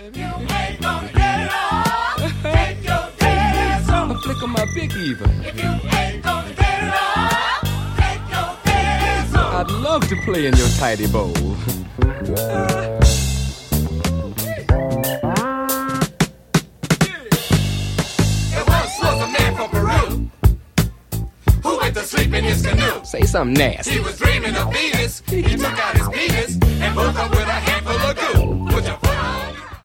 If you ain't gonna get it on, take your dance on. I'm flicking my big even. If you ain't gonna get it on, take your dance on. I'd love to play in your tidy bowl. Sleep in his canoe. Say something nasty. He was dreaming of Venus. He took out his penis and woke up with a handful of goo. Put your